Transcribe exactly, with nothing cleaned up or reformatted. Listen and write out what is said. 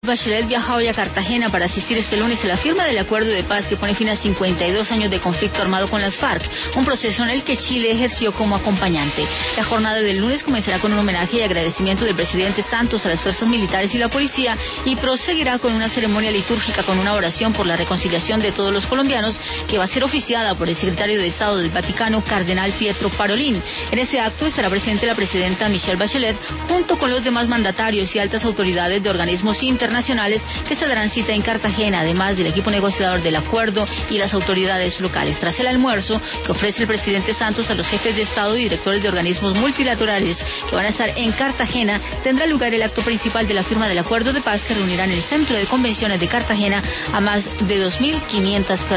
Bachelet viaja hoy a Cartagena para asistir este lunes a la firma del acuerdo de paz que pone fin a cincuenta y dos años de conflicto armado con las FARC, un proceso en el que Chile ejerció como acompañante. La jornada del lunes comenzará con un homenaje y agradecimiento del presidente Santos a las fuerzas militares y la policía y proseguirá con una ceremonia litúrgica con una oración por la reconciliación de todos los colombianos que va a ser oficiada por el secretario de Estado del Vaticano, Cardenal Pietro Parolin. En ese acto estará presente la presidenta Michelle Bachelet junto con los demás mandatarios y altas autoridades de organismos internacionales que se darán cita en Cartagena, además del equipo negociador del acuerdo y las autoridades locales. Tras el almuerzo que ofrece el presidente Santos a los jefes de Estado y directores de organismos multilaterales que van a estar en Cartagena, tendrá lugar el acto principal de la firma del acuerdo de paz que reunirá en el Centro de Convenciones de Cartagena a más de dos mil quinientas personas.